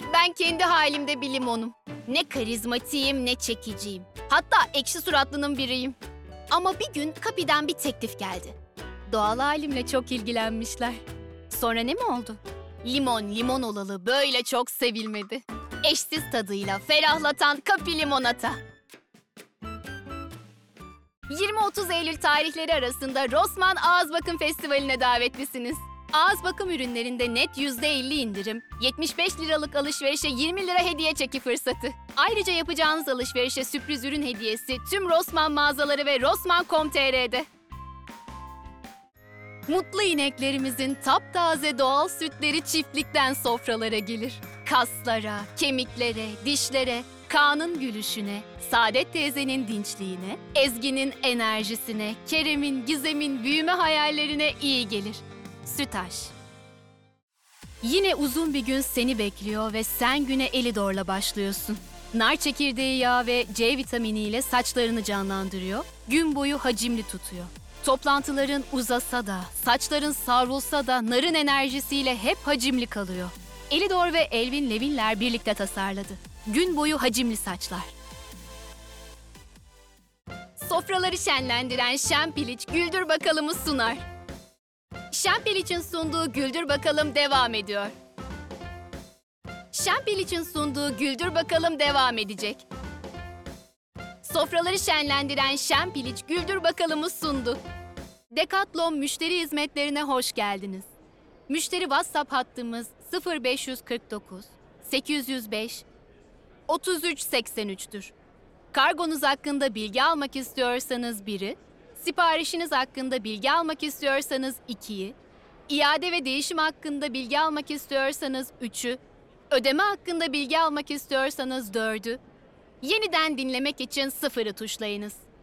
Ben kendi halimde bir limonum. Ne karizmatiğim ne çekiciyim. Hatta ekşi suratlının biriyim. Ama bir gün Kapi'den bir teklif geldi. Doğal halimle çok ilgilenmişler. Sonra ne mi oldu? Limon olalı böyle çok sevilmedi. Eşsiz tadıyla ferahlatan Kapi limonata. 20-30 Eylül tarihleri arasında Rossmann Ağız Bakım Festivali'ne davetlisiniz. Ağız bakım ürünlerinde net %50 indirim, 75 liralık alışverişe 20 lira hediye çeki fırsatı. Ayrıca yapacağınız alışverişe sürpriz ürün hediyesi tüm Rossmann mağazaları ve rossmann.com.tr'de. Mutlu ineklerimizin taptaze doğal sütleri çiftlikten sofralara gelir. Kaslara, kemiklere, dişlere, Kaan'ın gülüşüne, Saadet teyzenin dinçliğine, Ezgi'nin enerjisine, Kerem'in, Gizem'in büyüme hayallerine iyi gelir. Sütaş. Yine uzun bir gün seni bekliyor ve sen güne Elidor'la başlıyorsun. Nar çekirdeği yağı ve C vitaminiyle saçlarını canlandırıyor, gün boyu hacimli tutuyor. Toplantıların uzasa da, saçların savrulsa da narın enerjisiyle hep hacimli kalıyor. Elidor ve Elvin Levinler birlikte tasarladı. Gün boyu hacimli saçlar. Sofraları şenlendiren Şempiliç Güldür Bakalım'ı sunar. Şempiliç'in sunduğu Güldür Bakalım devam ediyor. Şempiliç'in sunduğu Güldür Bakalım devam edecek. Sofraları şenlendiren Şempiliç Güldür Bakalım'ı sundu. Decathlon müşteri hizmetlerine hoş geldiniz. Müşteri WhatsApp hattımız 0549 805 3383'tür. Kargonuz hakkında bilgi almak istiyorsanız 1'i, siparişiniz hakkında bilgi almak istiyorsanız 2'yi, iade ve değişim hakkında bilgi almak istiyorsanız 3'ü, ödeme hakkında bilgi almak istiyorsanız 4'ü, yeniden dinlemek için 0'ı tuşlayınız.